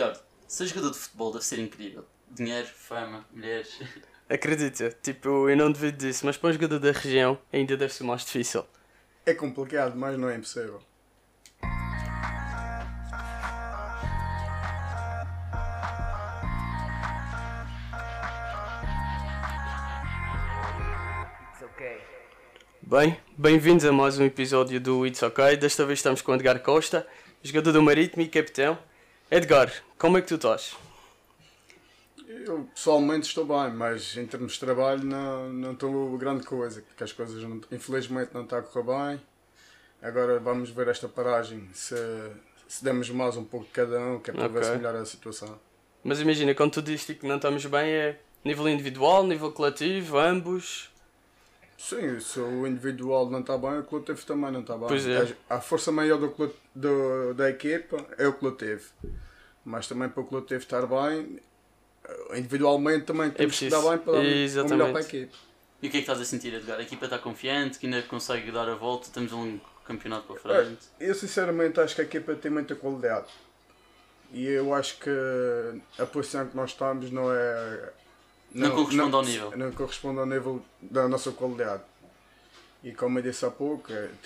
Ricardo, ser jogador de futebol deve ser incrível. Dinheiro, fama, mulheres. Acredita, tipo, eu não devido disso, mas para um jogador da região ainda deve ser mais difícil. É complicado, mas não é impossível. Bem, bem-vindos a mais um episódio do It's OK. Desta vez estamos com Edgar Costa, jogador do Marítimo e capitão. Edgar, como é que tu estás? Eu pessoalmente estou bem, mas em termos de trabalho não estou grande coisa, porque as coisas infelizmente não estão a correr bem. Agora vamos ver esta paragem, se demos mais um pouco de cada um, que é para ver se melhora a situação. Mas imagina, quando tu dizes que não estamos bem, é nível individual, nível coletivo, ambos? Sim, se o individual não está bem, o coletivo também não está bem. Pois é. A força maior da equipa é o coletivo. Mas também para o coletivo estar bem, individualmente também temos que dar bem para dar o melhor para a equipa. E o que é que estás a sentir, Edgar? A equipa está confiante, que ainda consegue dar a volta, temos um campeonato para frente? Eu sinceramente acho que a equipa tem muita qualidade. E eu acho que a posição que nós estamos não é... Não corresponde ao nível. Não corresponde ao nível da nossa qualidade. E como eu disse há pouco,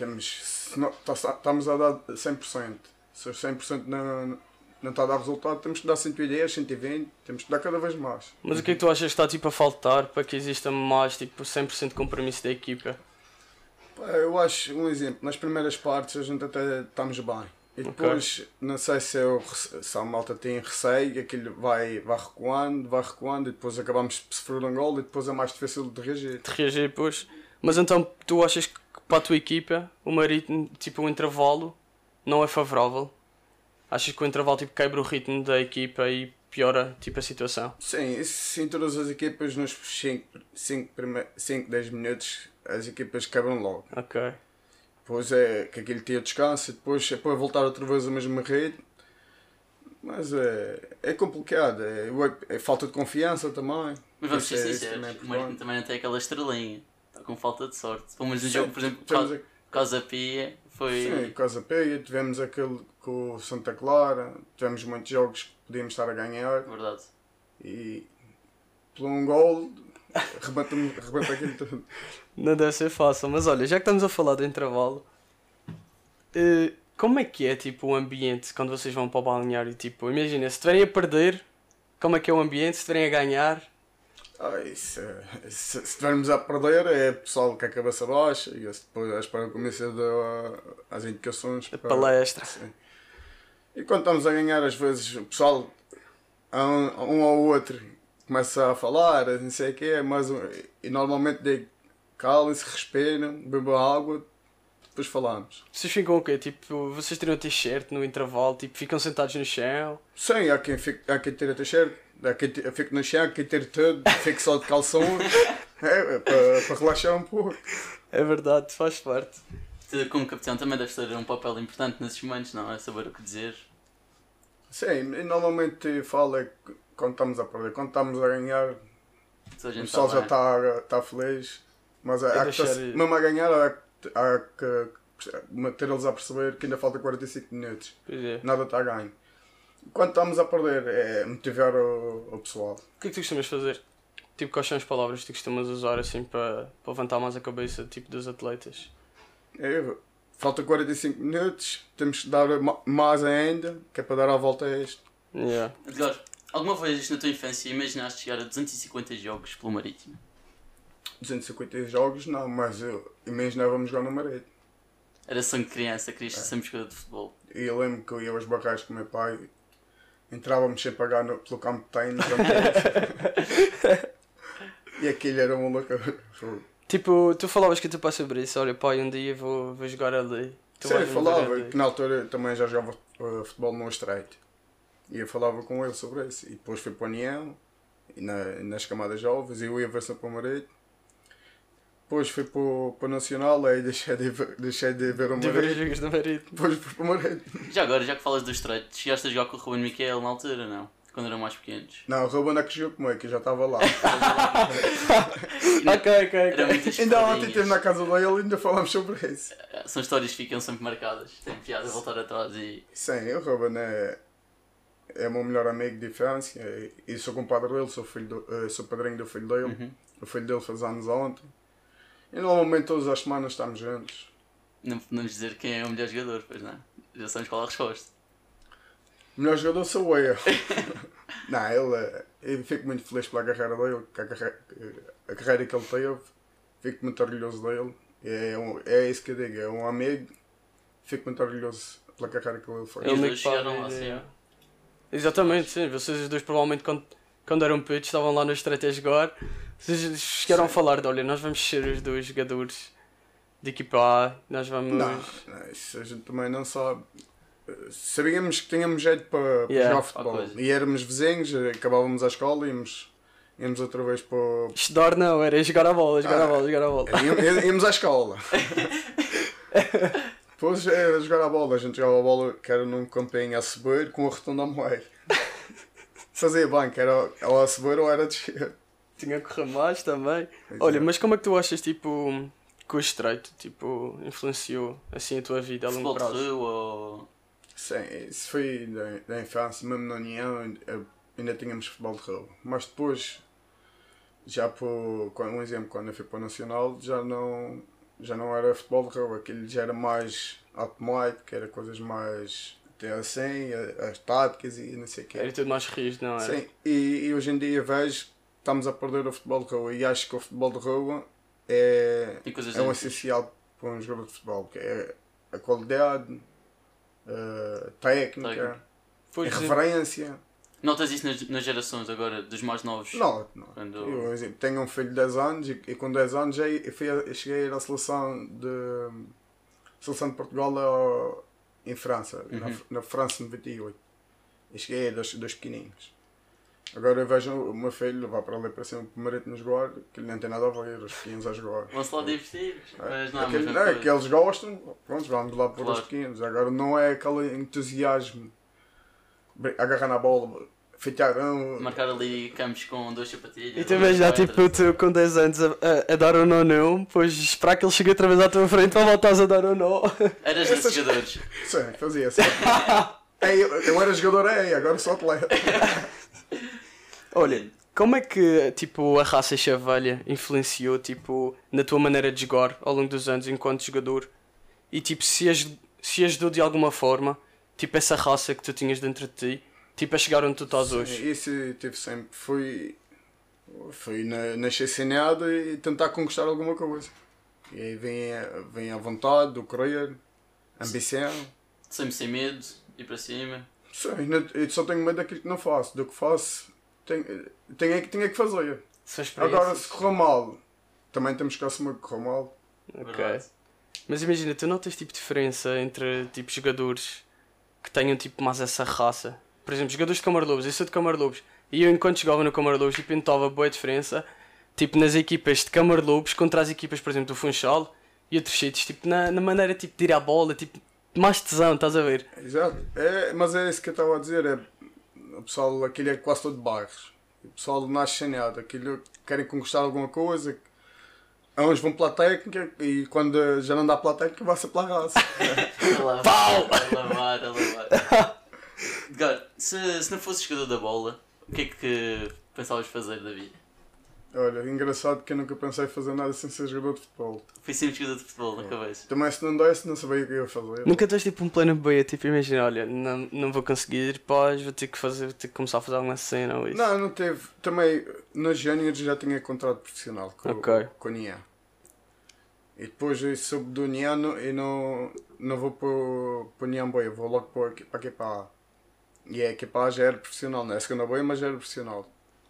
estamos a dar 100%. Se os 100% não está a dar resultado, temos que dar 110, 120, temos que dar cada vez mais. Mas o que é que tu achas que está tipo, a faltar para que exista mais tipo, 100% de compromisso da equipa? Eu acho, um exemplo, nas primeiras partes a gente até estamos bem. E depois, não sei se a malta tem receio, aquilo vai recuando e depois acabamos de sofrer um gol e depois é mais difícil de reagir. Pois. Mas então tu achas que para a tua equipa o Marítimo, tipo o intervalo, não é favorável? Achas que o intervalo tipo, quebra o ritmo da equipa e piora tipo, a situação? Sim, se em todas as equipas nos 5, 10 minutos as equipas quebram logo. Ok. Depois é que aquele dia descansa, depois é para voltar outra vez ao mesmo ritmo. Mas é complicado, é falta de confiança também. Mas vamos ser sinceros, o Marítimo também não tem aquela estrelinha, está com falta de sorte. Pelo menos no jogo, por exemplo, Casa Pia foi... Sim, Casa Pia, tivemos aquele com o Santa Clara, tivemos muitos jogos que podíamos estar a ganhar. Verdade. E por um gol, rebenta aquilo tudo. Não deve ser fácil, mas olha, já que estamos a falar do intervalo, como é que é tipo, o ambiente quando vocês vão para o balneário? Tipo, imagina, se estiverem a perder, como é que é o ambiente? Se estiverem a ganhar? Se estivermos a perder, é o pessoal com a cabeça baixa e depois para começar as indicações. A palestra. Sim. E quando estamos a ganhar, às vezes o pessoal, um ou outro, começa a falar, não sei o quê, mas e normalmente digo, calem-se, respiram, bebam água, depois falamos. Vocês ficam o quê? Tipo, vocês tiram a t-shirt no intervalo, tipo, ficam sentados no chão? Sim, há quem tira a t-shirt, há quem fica no chão, há quem tira tudo, fica só de calção, para relaxar um pouco. É verdade, faz parte. Tu, como capitão, também deves ter um papel importante nesses momentos, não é? Saber o que dizer. Sim, e normalmente falo quando estamos a perder, quando estamos a ganhar, o pessoal já está feliz. Mas mesmo a ganhar há que ter eles a perceber que ainda falta 45 minutos. Nada está a ganho. Quando estamos a perder é motivar o pessoal. O que é que tu costumas fazer? Tipo, quais são as palavras que tu costumas usar assim para levantar mais a cabeça tipo, dos atletas? Falta 45 minutos, temos que dar mais ainda, que é para dar a volta a isto. Yeah. Edgar, alguma vez na tua infância imaginaste chegar a 250 jogos pelo Marítimo? 250 jogos não, mas eu imaginava-me jogar no Marítimo. Era sonho de criança, querias ser sempre jogador de futebol. E eu lembro que eu ia aos barrais com o meu pai, entrávamos sempre a pagar pelo campo de treino, e aquilo era uma louca. Tipo, tu falavas que tu pai sobre isso, olha pai, um dia vou jogar ali. Sim, falava, que na altura eu também já jogava futebol no Estreito. E eu falava com ele sobre isso. E depois fui para a União, e nas camadas jovens, e eu ia ver sempre para o Marítimo. Depois fui para o Nacional, aí deixei de ver o Marítimo. Depois fui para o Marítimo. Já agora, já que falas do Estreito, chegaste a jogar com o Ruben Miquel na altura, não? Quando eram mais pequenos. Não, o Ruben é que jogou comigo, que eu já estava lá. Ok. Ainda ontem esteve na casa dele e ainda falámos sobre isso. São histórias que ficam sempre marcadas. Tem piada a voltar atrás e... Sim, o Ruben é o meu melhor amigo de infância e sou compadre dele, sou padrinho do filho dele. O filho dele faz anos ontem. E normalmente todas as semanas estamos juntos. Não podemos dizer quem é o melhor jogador, pois não? Já sabemos qual é a resposta. O melhor jogador sou eu. Não, eu fico muito feliz pela carreira dele, a carreira que ele teve. Fico muito orgulhoso dele. É isso que eu digo, é um amigo. Fico muito orgulhoso pela carreira que ele fez. Eles chegaram lá, sim. Exatamente, sim. Vocês os dois provavelmente quando eram putos estavam lá no Estreito a jogar. Vocês chegaram a falar de, olha, nós vamos ser os dois jogadores de equipa A, nós vamos... Não, isso a gente também não sabe. Sabíamos que tínhamos jeito para jogar futebol. E éramos vizinhos, acabávamos a escola e íamos outra vez para... Estudar não, era jogar a bola, jogar a bola. Íamos à escola. Depois era jogar a bola, a gente jogava a bola que era num campinho a subir com a rotunda a meio. Fazia bem, que era ou a subir ou era descer. Tinha que correr mais também. Olha, mas como é que tu achas, tipo, que o Estreito, tipo, influenciou assim a tua vida a longo prazo? Futebol ou... Sim, isso foi da infância, mesmo na União ainda tínhamos futebol de rua. Mas depois, já por um exemplo, quando eu fui para o Nacional, já não era futebol de rua, aquilo já era mais automático, era coisas mais assim, as táticas e não sei o quê. Era tudo mais rígido, não era? Sim, e hoje em dia vejo que estamos a perder o futebol de rua e acho que o futebol de rua é um essencial para um jogador de futebol, que é a qualidade, técnica, a referência. Notas isso nas gerações agora, dos mais novos? Não. Eu tenho um filho de 10 anos e com 10 anos cheguei a ir à seleção de Portugal em França, na França 98. E cheguei a ir dos pequenininhos. Agora eu vejo o meu filho, vai para ali para cima, o marido nos jogar, que ele não tem nada a ver, os pequenos a jogar. Vão-se lá divertir, mas não que eles gostam, pronto, vamos lá por os pequenos. Agora não é aquele entusiasmo, agarrar na bola, fitarão. Marcar ali campos com 2 sapatilhas. E também já tipo tu com 10 anos a dar um não, depois esperar que ele chegue outra vez à tua frente para voltares a dar um não. Eras desses jogadores? Sim, fazia assim. Eu era jogador, agora sou atleta. Olha, como é que tipo, a raça chavelha influenciou tipo, na tua maneira de jogar ao longo dos anos enquanto jogador? E tipo, se ajudou de alguma forma, tipo essa raça que tu tinhas dentro de ti, tipo a chegar onde tu estás hoje? Isso tipo, sempre fui nascer sem nada e tentar conquistar alguma coisa. E aí vem a vontade, o querer, a ambição. Sempre sem medo, ir para cima. Sim, eu só tenho medo daquilo que não faço. Do que faço, tenho que fazer. Agora, se correr mal, também temos que assumir que correr mal. Ok. Mas imagina, tu notas tipo diferença entre tipo jogadores que tenham tipo mais essa raça? Por exemplo, jogadores de Camarlobos, eu sou de Camarlobos e eu enquanto jogava no Camarlobos tipo, notava boa diferença tipo nas equipas de Camarlobos contra as equipas, por exemplo, do Funchal e outros sítios, tipo na maneira tipo, de ir à bola, tipo mais tesão, estás a ver? Exato, mas é isso que eu estava a dizer, o pessoal, aquilo é quase todo de bairros, o pessoal nasce sem nada, aquilo querem conquistar alguma coisa, uns vão pela técnica e quando já não dá pela técnica vai-se pela raça. Pau! A lavar. Edgar, se não fosses jogador da bola, o que é que pensavas fazer da vida? Olha, engraçado que eu nunca pensei em fazer nada sem ser jogador de futebol. Fui sempre jogador de futebol na cabeça. Também se não desse, não sabia o que eu ia fazer. Nunca tens tipo um plano B, tipo imagina, olha, não vou conseguir, pós, vou ter que começar a fazer alguma cena ou isso. Não teve. Também, nos Júniors já tinha contrato profissional com a União. E depois eu soube do União e não vou para o União B, vou logo para a equipa A. E a equipa A já era profissional, não é a segunda B, mas já era profissional.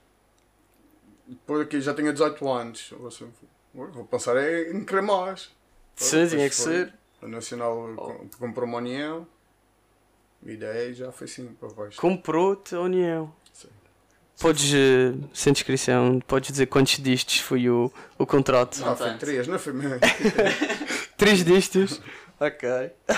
Depois aqui já tinha 18 anos, vou pensar em querer mais. Sim, tinha que ser. O Nacional comprou uma União e daí já foi assim para baixo. Comprou-te a União. Sim. Podes, sem descrição, podes dizer quantos discos foi o contrato? Não, foi 3, não foi mesmo. 3 discos? Ok.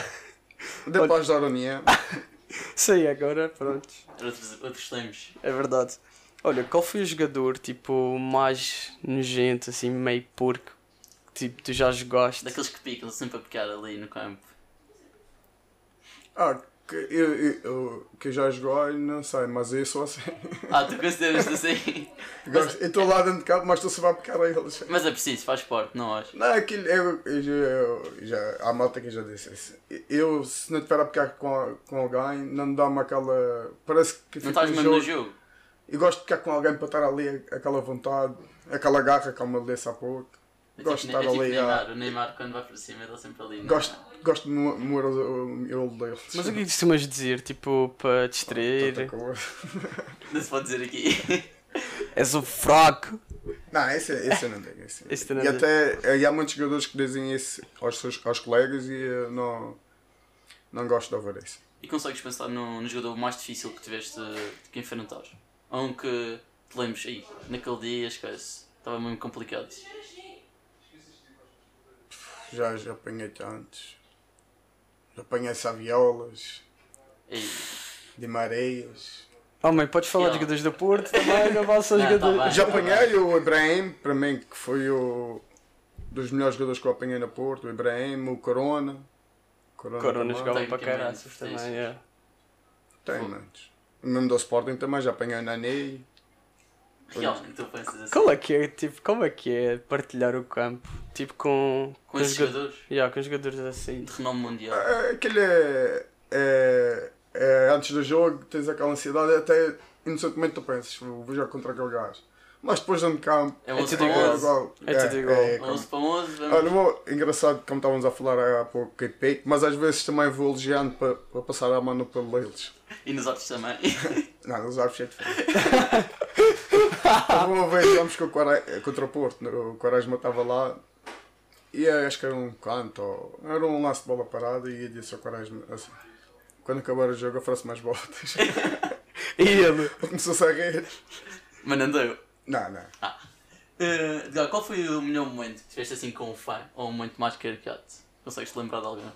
Depois da União. Sim, agora pronto. Outros tempos. É verdade. Olha, qual foi o jogador tipo mais nojento, assim, meio porco, tipo, tu já jogaste? Daqueles que picam sempre a picar ali no campo. Que eu já joguei, não sei, mas eu sou assim. Tu consideras assim? Eu estou lá dentro de campo, mas estou sempre a picar a eles. Mas é preciso, faz parte, não acho? Não, aquilo, há malta que eu já disse isso. Eu, se não estiver a picar com alguém, não me dá-me aquela. Parece que não estás mesmo no jogo? Eu gosto de ficar com alguém para estar ali, aquela vontade, aquela garra, como eu disse há pouco. Gosto de estar ali. Neymar. O Neymar, quando vai para cima, está sempre ali. Gosto de moer o olho deles. Mas o que é que costumas dizer? Tipo, para distrair? Não se pode dizer aqui. És um fraco. Não, esse eu não tenho. E até há muitos jogadores que dizem isso aos colegas e eu não gosto de ouvir isso. E consegues pensar no jogador mais difícil que tiveste que enfrentar? Ou um que te lembres, aí, naquele dia, esquece, estava mesmo complicado. Já apanhei tantos. Já apanhei Saviolas, Di Mareias. Mãe, podes falar de jogadores do Porto também, não vale só jogadores. Tá já apanhei o Ibrahim, para mim, que foi dos melhores jogadores que eu apanhei no Porto. O Ibrahim, o Corona. Corona jogava para caraças também, é. Tem muitos. O mesmo do Sporting também, já apanhei o Nani. Realmente, tu pensas assim. Como é que é partilhar o campo? Tipo com esses jogadores? Com jogadores assim. De renome mundial. Aquele antes do jogo, tens aquela ansiedade, até inocentemente tu pensas, vou jogar contra aquele gajo. Mas depois dentro de campo é tudo igual. É tudo igual. 11 para 11. Olha, engraçado como estávamos a falar há pouco que pique, mas às vezes também vou elogiando para passar a mão no pelo deles. E nos outros também. Não, nos outros é diferente. Uma vez jogamos contra o Porto, o Quaresma estava lá e acho que era um canto, era um lance de bola parada e eu disse ao Quaresma assim, quando acabar o jogo oferece mais botas. E ele? Começou-se a rir. Mas não deu? Não. Qual foi o melhor momento que tiveste assim com um fã? Ou um momento mais caricato? Consegues-te lembrar de alguém?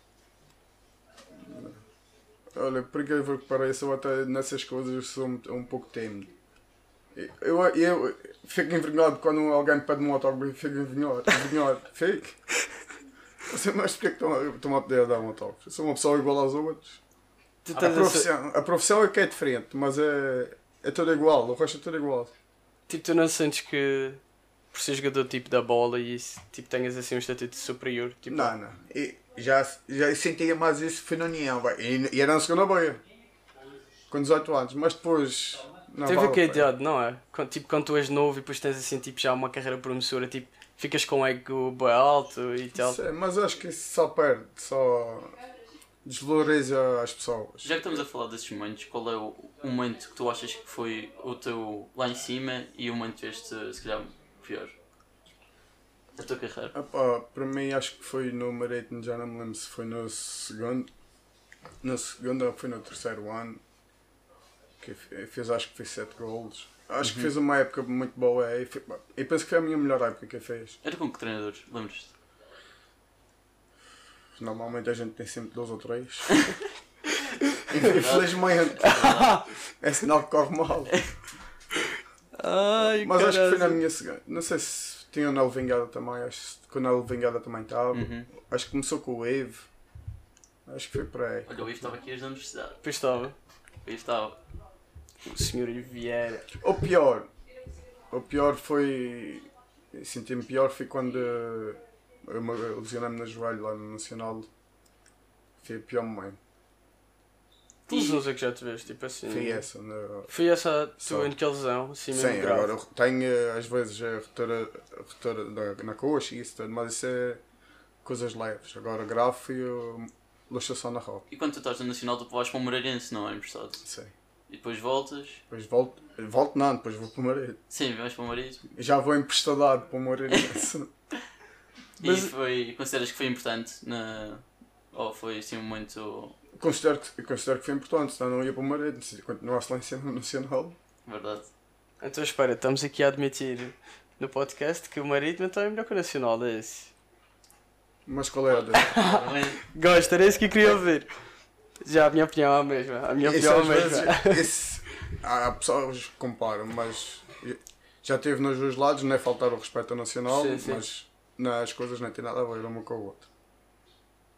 Olha, por incrível que pareça, eu até nessas coisas sou um pouco tímido. Eu fico envergonhado quando alguém me pede um autógrafo e fico envergonhado. Fico. Não sei mais porque é que estão a pedir a dar um autógrafo. Eu sou uma pessoa igual às outras. A profissão é que é diferente, mas é tudo igual, o resto é tudo igual. Tipo, tu não sentes que por ser jogador tipo da bola e isso, tipo, tenhas assim um estatuto superior? Tipo... Não. Já sentia mais isso, foi na União, e era na segunda boia, com 18 anos, mas depois... Teve que idade, não é? Tipo, quando tu és novo e depois tens assim, tipo, já uma carreira promissora, tipo, ficas com o ego bem alto e tal. Sim, mas acho que isso só perde, só desvaloriza as pessoas. Já que estamos a falar desses momentos, qual é o momento que tu achas que foi o teu lá em cima e o momento que tiveste, se calhar, pior? Da tua carreira? Para mim acho que foi no Marítimo, já não me lembro se foi no segundo ou foi no terceiro ano, que acho que fez 7 golos. Acho que fez uma época muito boa e penso que foi a minha melhor época que fez. Era com que treinadores? Lembras-te? Normalmente a gente tem sempre 2 ou 3. Infelizmente. É sinal que corre mal. Ai, mas acho que foi na minha segunda. Não sei se tinha o Nelo Vingada também. Acho que o Nelo Vingada também estava. Acho que começou com o Ivo. Acho que foi por aí. Olha, o Ivo estava aqui na universidade. Pois estava. O Ivo estava. O senhor Ivo Vieira. O pior foi. Senti-me pior foi quando eu me lesionei-me no joelho lá no Nacional. Foi o pior momento. Que lesões é que já tiveste? Tipo assim. Foi essa. A tua lesão, assim mesmo. Sim, grave. Agora tenho às vezes retora na coxa e isso tudo, mas isso é coisas leves. Agora grave foi luxação na roca. E quando tu estás no Nacional, tu vais para o Moreirense, não é emprestado? Sim. E depois voltas? Depois volto não, depois vou para o Marítimo. Sim, vais para o Marítimo. Já vou emprestadado para o Marítimo. E consideras que foi importante? Ou foi assim um momento... Considero que foi importante, senão não ia para o Marítimo, se continuasse lá em cima no Nacional. Verdade. Então espera, estamos aqui a admitir no podcast que o Marítimo então é melhor que o Nacional, é esse? Mas qual é a dele? Gosto, era isso que eu queria ouvir. Já a minha opinião é a mesma. Há pessoas que comparam, mas já teve nos dois lados, não é faltar o respeito ao Nacional, sim. Mas nas coisas não tem nada a ver uma com o outro.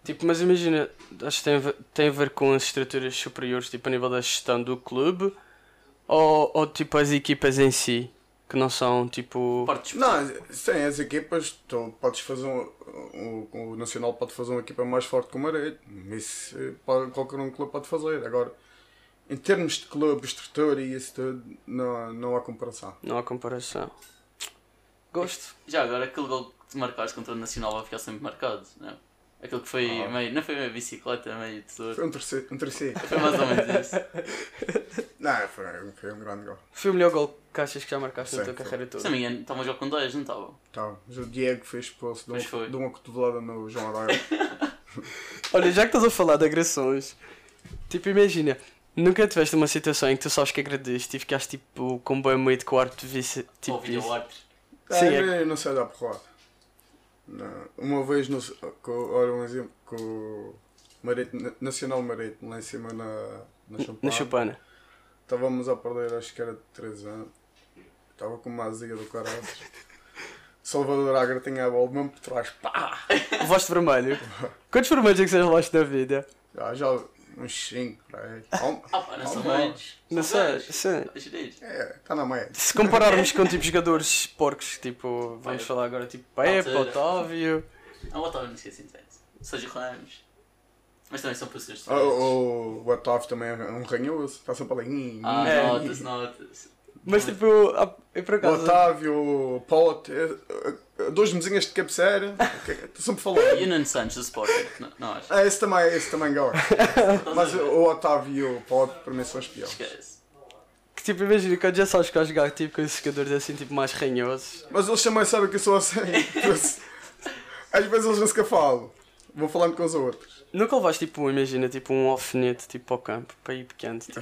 Tipo, mas imagina, acho que tem a ver com as estruturas superiores, tipo a nível da gestão do clube, ou tipo as equipas em si, que não são tipo... Não, sim, as equipas, tu podes fazer o Nacional pode fazer uma equipa mais forte que o Marítimo, isso qualquer um clube pode fazer. Agora, em termos de clube, estrutura e isso tudo, não há comparação. Não há comparação. Gosto. Já agora, aquele gol que te marcaste contra o Nacional vai ficar sempre marcado, não é? Aquele que foi meio. Não foi meio bicicleta, meio tesouro. Foi um terceiro. Foi mais ou menos isso. Não, foi um grande gol. Foi o melhor gol que achas que já marcaste na Sim, tua carreira Se toda. não me engano, estavam já com 10, não estavam? Tá, mas o Diego foi expulso de uma cotovelada no João Arraio. Olha, já que estás a falar de agressões, tipo, imagina, nunca tiveste uma situação em que tu sabes que agrediste e ficaste tipo com bem medo que o árbitro visse tipo Ou vídeo isso. árbitro. Sim, Eu não sei dar porrada. Não. Uma vez, olha um exemplo, com o Nacional Marítimo, lá em cima na Champana. Na chupana. Estávamos a perder, acho que era de 3 anos. Estava com uma azia do caraças. Salvador Agra tinha a bola mesmo por trás. Pá! Levaste vermelho? Quantos vermelhos é que você levaste na vida? Já uns 5 para aí. Pá, não são muitos. Não sei, sim. Está na média. Se compararmos com tipo jogadores porcos, tipo, vamos falar agora tipo Pepe, Otávio. O Otávio não esqueci de Sérgio Ramos. Mas também são professores de O Otávio também é um ranhoso. Está sempre ali. Notas. Mas tipo, eu por O acaso... Otávio, o Pote, 2 mesinhas de cabeceira. Estou sempre a falar. E o Nuno Santos do Sporting, não acho. Esse também gosto. Mas o Otávio e o Pote para mim são os piores. Esquece. Que tipo, imagina, quando já sabes que vais jogar tipo, com esses jogadores assim, tipo, mais ranhosos. Mas eles também sabem que eu sou assim. Às vezes eles não se falam. Vou falando com os outros. Nunca levaste tipo, imagina, tipo um alfinete tipo, ao campo, para ir pequeno, tipo...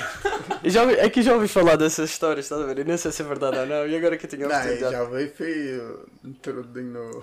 É que já ouvi falar dessas histórias, estás a ver? Eu não sei se é verdade ou não, e agora que eu tinha oportunidade... Não, já vi, filho, meter o dedinho no...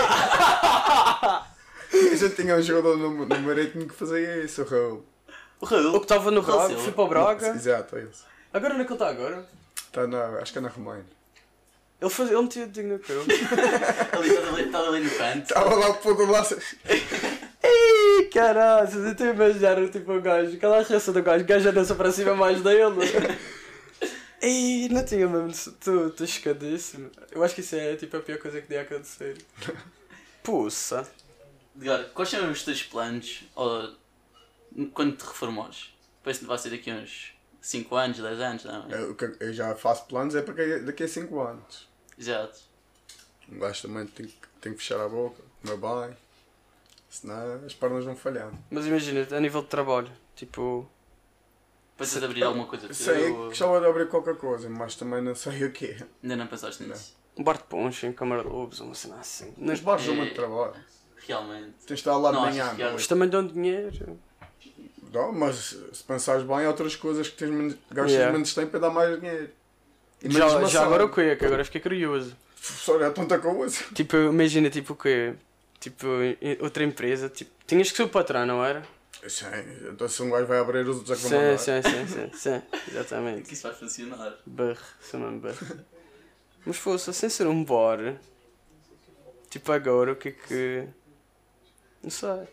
Eu já tinha um jogador no Marítimo que fazia isso, o Raul. O Raul? O que estava no Braga, foi para o Braga. Exato, é isso. Agora onde é que ele está agora? Acho que é na Roménia. Ele metia o dedinho no cu. Estava ali no canto. Estava lá o pôr do laço. Ei, caralho, eu estou a imaginar tipo o gajo, aquela reação do gajo, o gajo anda-se para cima mais dele. Ei, não tinha mesmo, estou chocadíssimo. Eu acho que isso é tipo a pior coisa que podia acontecer. Puxa. Agora, quais são os teus planos quando te reformores? Depois vai ser daqui a uns 5 anos, 10 anos, não é? Eu já faço planos, é para daqui a 5 anos. Exato. Um gajo também tem que fechar a boca, comer bem. Senão as pernas vão falhando. Mas imagina, a nível de trabalho, tipo... Pensas abrir alguma coisa? Sei, gostava de abrir qualquer coisa, mas também não sei o quê. Ainda não pensaste nisso? Um bar de poncho, em Câmara de Lobos, uma cena assim. Os bares dão muito trabalho. Realmente. Tens de estar lá de manhã. Mas também dão dinheiro. Não, mas se pensares bem, há outras coisas que gastas menos tempo e dá mais dinheiro. Já agora o quê? Que agora fiquei curioso. Professor, é tanta coisa. Tipo, imagina, tipo o quê? Tipo, outra empresa, tipo, tinhas que ser o patrão, não era? Sim, então se um gajo vai abrir os outros Sim, exatamente. Que isso vai funcionar. Barre, sou mesmo barre. Mas fosse, sem ser um bar, tipo agora, o que é que... Não sei.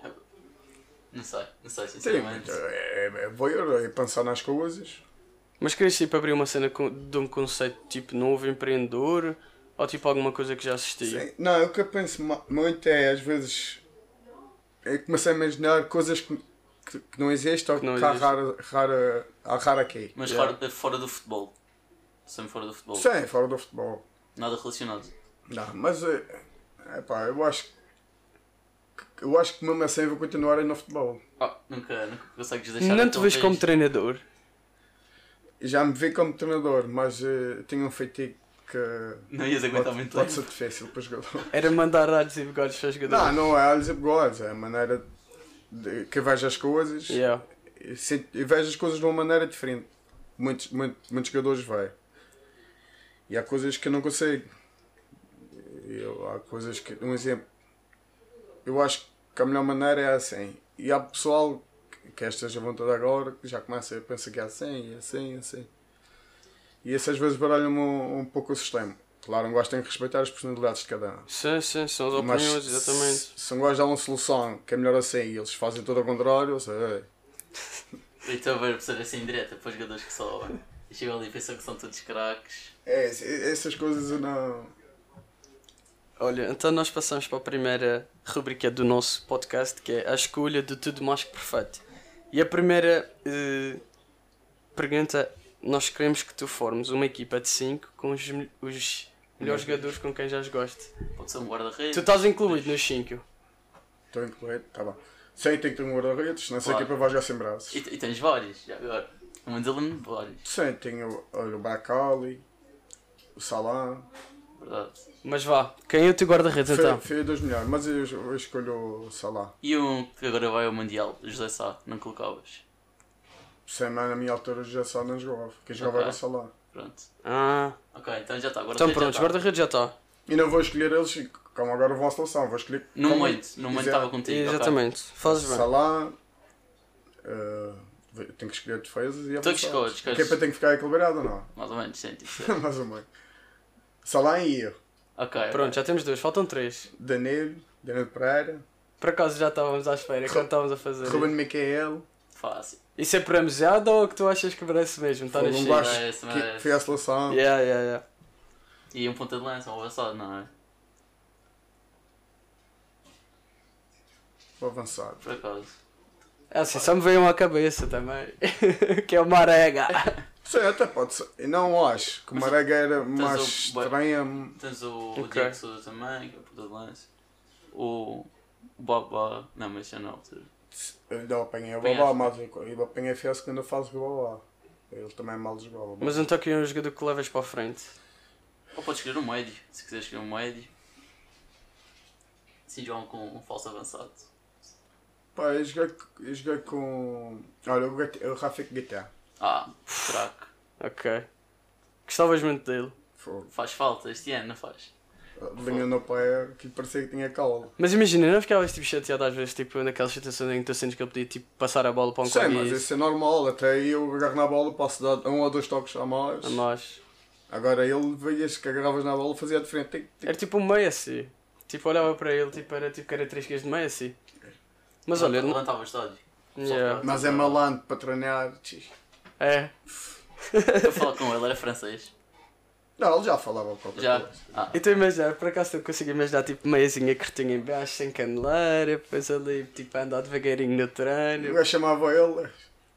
Não sei, sinceramente. Vou pensar nas coisas. Mas querias tipo abrir uma cena de um conceito tipo novo, empreendedor? Ou tipo alguma coisa que já assistia? Sim. Não, o que eu penso muito é, às vezes, comecei a imaginar coisas que não existem ou que há rara aqui. Mas fora do futebol? Sempre fora do futebol? Sim, fora do futebol. Nada relacionado? Não, mas, eu acho que mesmo assim vou continuar aí no futebol. Nunca consegues deixar... Não te vês como treinador? Já me vi como treinador, mas tinha um feitiço que não ias aguentar muito tempo. Pode ser difícil para o jogador. Era mandar alhos e bigodes para os jogadores? Não é alhos e bigodes, é a maneira que vejo as coisas e vejo as coisas de uma maneira diferente. Muitos jogadores veem. E há coisas que eu não consigo. Há coisas que, um exemplo, eu acho que a melhor maneira é assim. E há pessoal que esteja à vontade agora que já começa a pensar que é assim. E isso às vezes baralha-me um pouco o sistema. Claro, um gajo tem que respeitar as personalidades de cada um. Sim, são as opiniões, exatamente. Se um gajo dá uma solução que é melhor assim e eles fazem tudo ao contrário, eu sei. E estou a ver pessoas assim direta para os jogadores que só chegam ali e pensam que são todos craques. Essas coisas eu não. Olha, então nós passamos para a primeira rubrica do nosso podcast, que é a escolha de tudo mais que perfeito. E a primeira pergunta, nós queremos que tu formes uma equipa de 5 com os melhores jogadores com quem já jogaste. Pode ser um guarda-redes. Tu estás incluído nos 5. Estou incluído, tá bom. Sei que tem que ter um guarda-redes, senão essa equipa vai jogar sem braços. E tens vários, já agora. Um deles vários. Sim, tenho o Bacali, o Salah. Verdade. Mas vá, quem é o teu guarda-redes então? Foi dos melhores, mas eu escolho o Salah. E um que agora vai ao Mundial, José Sá, não colocavas? Sim, mas na minha altura o José Sá não jogava. Quem jogava era o Salah. Pronto. Ah. Ok, então já está. Então pronto, guarda-redes já está. E não vou escolher eles como agora vão à seleção, vou escolher. No momento estava contigo. Exatamente, okay. Fazes bem. Salah, tenho que escolher defesas e tu que escolhes. A equipa tem que ficar equilibrada ou não? Mais ou menos, sim. Tipo. Mais ou menos. Salah e eu. Ok. Pronto, já temos 2, faltam 3. Danilo Pereira. Por acaso já estávamos à espera quando estávamos a fazer. Ruben Miquel. Fácil. Isso é premesado ou que tu achas que merece mesmo? Está na Um China. gajo que foi à seleção. Yeah. E um ponta de lança, um avançado, não é? Vou avançar. Por acaso. É assim, só me veio à cabeça também. Que é o Marega. Sim, até pode ser. Eu não acho que o Marega era mais estranha. Tens o Okay. Diego Sousa também, que é o ponta de lança. O Babá. Não, mas já na altura. Eu ainda apanhei o Babá, mas eu apanhei a segunda fase do Babá. Ele também mal jogava. Mas então aqui é um jogador que levas para a frente. Ou podes escolher um médio, se quiseres escolher um médio. Assim jogam com um falso avançado. Pá, eu joguei com. Olha, o Rafik Guitar. Craque. Ok. Gostavas muito dele. Faz falta este ano, não faz? Vinha no pé que parecia que tinha calo. Mas imagina, não ficavas tipo chateado às vezes, tipo, naquelas situações em que tu sentes que ele podia tipo, passar a bola para um Sim, colega. mas isso é normal. Até aí eu agarro na bola, posso dar 1 ou 2 toques a mais. A nós. Agora ele veias que agarravas na bola fazia diferente. Era tipo um Messi. Tipo, olhava para ele, tipo, era tipo características de Messi. Mas olha. Levantava o estádio. Yeah. Mas é malandro para treinar. É. Eu falo com ele, era francês. Não, ele já falava qualquer Já. coisa. Então imagina, por acaso eu consigo imaginar tipo meiazinha curtinha em baixo, sem caneleira, depois ali tipo a andar devagarinho no O treino. gajo chamava ele.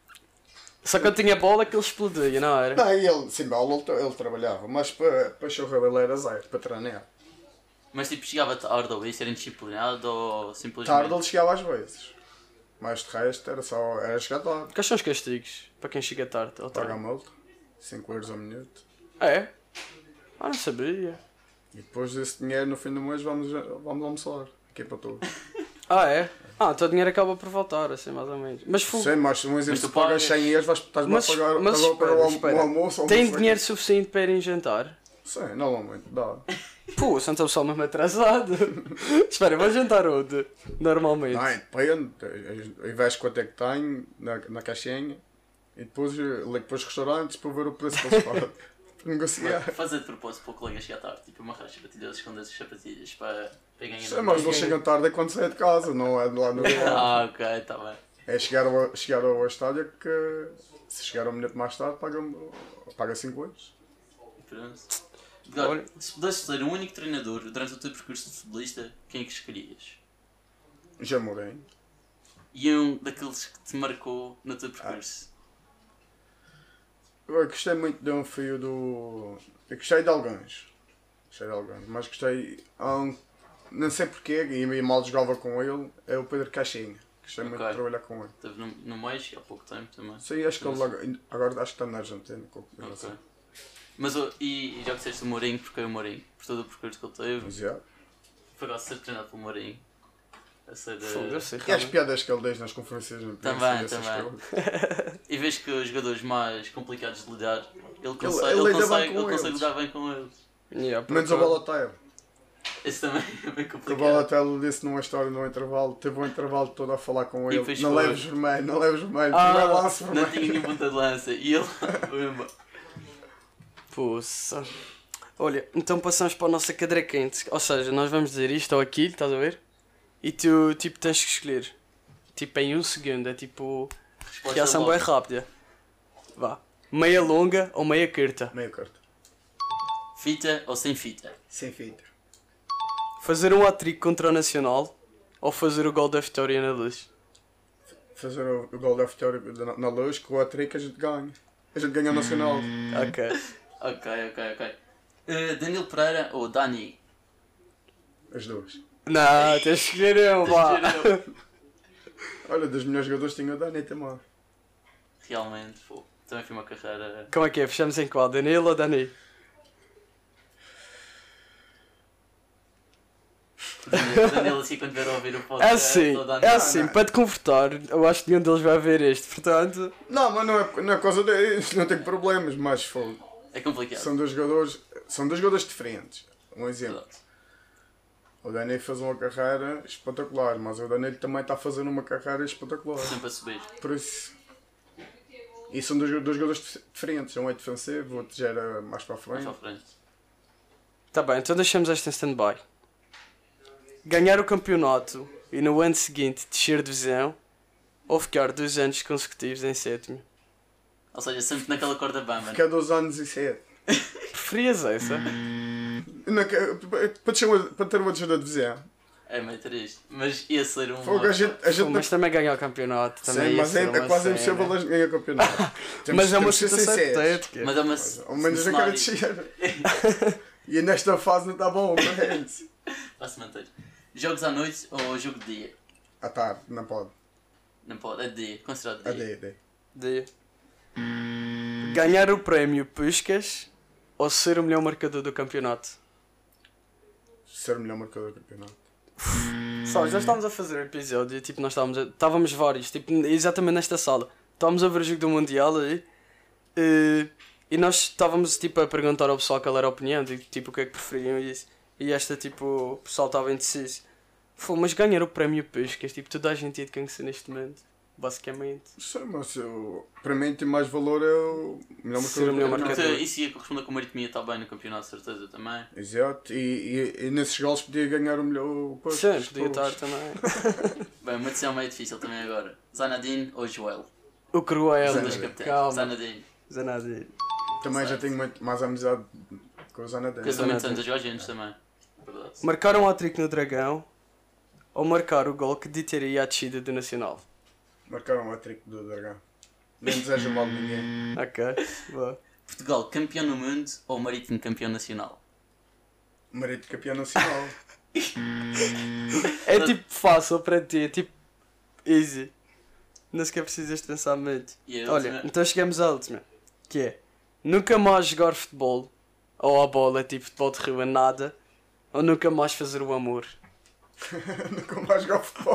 Só quando tinha bola que ele explodia, não era? Não, ele, sim, ele trabalhava, mas para chover ele era zero, para treinar. Mas tipo, chegava tarde ou isso, era indisciplinado ou simplesmente... Tarde ele chegava às vezes. Mas de resto era chegar tarde. Quais são os castigos para quem chega tarde? Ao Paga a treino? multa, 5 euros ao minuto. É? Não sabia. E depois desse dinheiro no fim do mês vamos almoçar. Aqui para tudo. É? O teu dinheiro acaba por voltar, assim mais ou menos. Mas Sim, mas um exemplo, tu se pagas 100 euros, estás-me a pagar mas espera. o almoço. Tem dinheiro suficiente para irem jantar? Sim, normalmente dá. Pô, Santa Pessoa mesmo atrasado. Espera, vou jantar onde? Normalmente. Não, depende. Eu vejo quanto é que tenho na caixinha e depois ligo para os restaurantes para ver o preço que eles pagam. Para negociar. Fazer de propósito para o colega chegar tarde, tipo uma racha para tirar esconder as sapatilhas para ganhar. Sim, mas eles chegam tarde é quando saem de casa, não é de lá no Ok, está bem. É chegar ao estádio que se chegar um minuto mais tarde paga 5 euros. Pronto. Agora, se pudesses ser um único treinador durante o teu percurso de futebolista, quem é que escolhias? Já morei. E um daqueles que te marcou no teu percurso? Eu gostei muito de um fio do... Eu gostei de alguns. Mas gostei... não sei porquê, e mal jogava com ele, é o Pedro Caixinha. Gostei muito de trabalhar com ele. Esteve no México há pouco tempo também. Sim, acho que ele agora acho que está na Argentina. Ok. Mas e já disseste o Mourinho, porque é o Mourinho? Por todo o percurso que ele teve? Mas já. Foi agora ser treinado pelo Mourinho. A ser... E as piadas que ele diz nas conferências de imprensa. Também. E vês que os jogadores mais complicados de lidar, ele consegue lidar bem com eles. Menos o Balotelli. Esse também é bem complicado. O Balotelli disse numa história no intervalo, teve um intervalo todo a falar com ele. Não leves vermelho, Não tinha nenhum ponta de lança. E ele... Poxa. Olha, então passamos para a nossa cadeira quente. Ou seja, nós vamos dizer isto ou aquilo, estás a ver? E tu, tipo, tens que escolher. Tipo, em 1 segundo. É tipo... reação bem rápida. Vá. Meia longa ou meia curta? Meia curta. Fita ou sem fita? Sem fita. Fazer um hat-trick contra o Nacional ou fazer o gol da vitória na Luz? Fazer o gol da vitória na Luz, com o hat-trick a gente ganha. A gente ganha o Nacional. Ok. Danilo Pereira ou Dani? As duas. Não, tens de escolher um, vá. Olha, dos melhores jogadores tinha o Dani também. Realmente, pô. Também foi uma carreira... Como é que é? Fechamos em qual? Danilo ou Dani? Danilo, assim, quando vier a ouvir o podcast... É assim, para te confortar, eu acho que nenhum deles vai ver este, portanto... Não, mas não é causa disso, não tenho problemas, mas fogo. É complicado. São dois jogadores diferentes. Um exemplo. Exato. O Dani fez uma carreira espetacular, mas o Dani também está a fazer uma carreira espetacular. Sempre a subir. Por isso... E são dois jogadores diferentes. Um é defensivo, o outro já era mais para a frente. Mais à frente. Tá bem, então deixamos esta em stand-by. Ganhar o campeonato e no ano seguinte descer divisão ou ficar 2 anos consecutivos em 7º? Ou seja, sempre naquela corda bamba. Ficar 2 anos e 7. Preferias essa? Para ter uma descida de divisão. É meio triste. Mas ia ser um... Fogo, a gente Mas também ganhar o campeonato. Também sim, mas é quase impossível a gente ganhar o campeonato. Mas é uma situação hipotética. Mas é uma... Ao menos eu quero descer. E nesta fase não está bom, mas... Vai-se manter. Jogos à noite ou jogo de dia? À tarde, não pode. Não pode, é de dia. Considerado É dia. dia. Ganhar o prémio Puskas ou ser o melhor marcador do campeonato? Ser o melhor marcador do campeonato. Só, já estávamos a fazer o episódio e tipo, nós estávamos vários, tipo, exatamente nesta sala. Estávamos a ver o jogo do Mundial aí e nós estávamos tipo, a perguntar ao pessoal qual era a opinião, de, tipo, o que é que preferiam e isso. E esta, tipo, o pessoal estava indeciso. Mas ganhar o prémio Puskas, tipo, toda a gente ia de conhecer neste momento, basicamente. Sim, mas para mim tem mais valor é o melhor marcador do campeonato. Isso ia corresponder com o Marítimo ia estar bem no campeonato, certeza também. Exato, e nesses gols podia ganhar o melhor Puskas. Sim, podia estar também. Bem, uma decisão meio difícil também agora. Zanadine ou Joel? O Cruel, calma. Zanadine. Também já tenho muito mais amizade com o Zanadine. Porque também tantos jogadores também. Verdade. Marcar um hat-trick no Dragão ou marcar o gol que ditaria a descida do Nacional? Marcar um hat-trick do Dragão. Nem desejo mal de ninguém. Ok, boa. Portugal campeão no mundo ou Marítimo campeão nacional? Marítimo campeão nacional. É tipo fácil para ti, é tipo easy. Não sequer precisas de pensar muito. Olha, então chegamos à última. Que é, nunca mais jogar futebol, ou a bola, tipo futebol de rio, a nada, ou nunca mais fazer o amor. Nunca mais jogar futebol.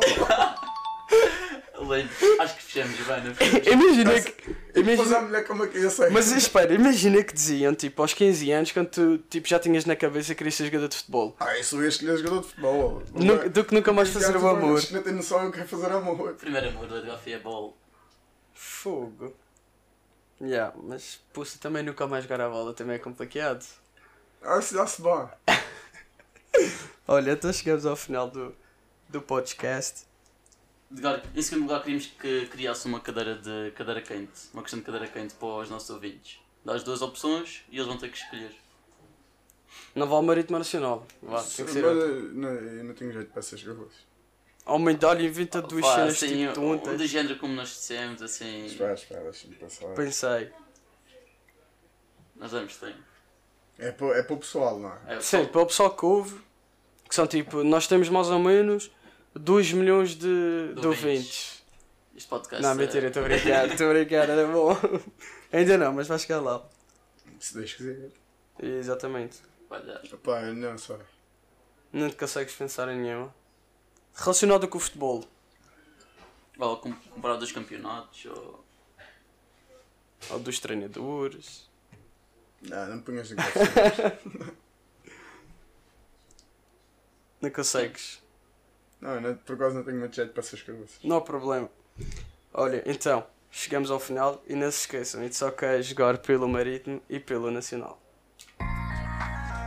Acho que fechamos bem, não Imagina a mulher como é que ia sair. Mas espera, imagina que diziam, tipo, aos 15 anos, quando tu tipo, já tinhas na cabeça que querias ser jogador de futebol. Isso eu ia escolher jogador de futebol. Do que nunca mais fazer o amor. Não tenho noção, eu quero fazer amor. Primeiro amor do Adolfo é bola. Fogo. Mas puxa, também nunca mais jogar a bola, também é complicado. Isso dá-se bem. Olha, então chegamos ao final do podcast. Em segundo lugar, queríamos que criasse uma cadeira quente. Uma questão de cadeira quente para os nossos ouvintes. Dá as 2 opções e eles vão ter que escolher. Não vale Marítimo Nacional. Tem que ser eu não tenho jeito para essas jogadores. Homem, dá-lhe inventa 2 cenas assim, tipo tontas. Do género como nós dissemos, assim... Espera, deixa-me pensar. Pensei. Nós vamos ter. É para o pessoal, não é? Sim, para o pessoal que ouve, que são tipo, nós temos mais ou menos 2 milhões de ouvintes. Este podcast não, mentira, estou a brincar, era bom. Ainda não, mas vai chegar lá. Se Deus quiser. Exatamente. Vai dar. Pá, não sei. Não te consegues pensar em nenhuma. Relacionado com o futebol. Ou comparar 2 campeonatos, Ou dos treinadores. Não me ponhas em casa. Não consegues. Não, por acaso não tenho muito jeito para essas coisas. Não há problema. Olha, então, chegamos ao final e não se esqueçam, it's ok jogar pelo Marítimo e pelo Nacional.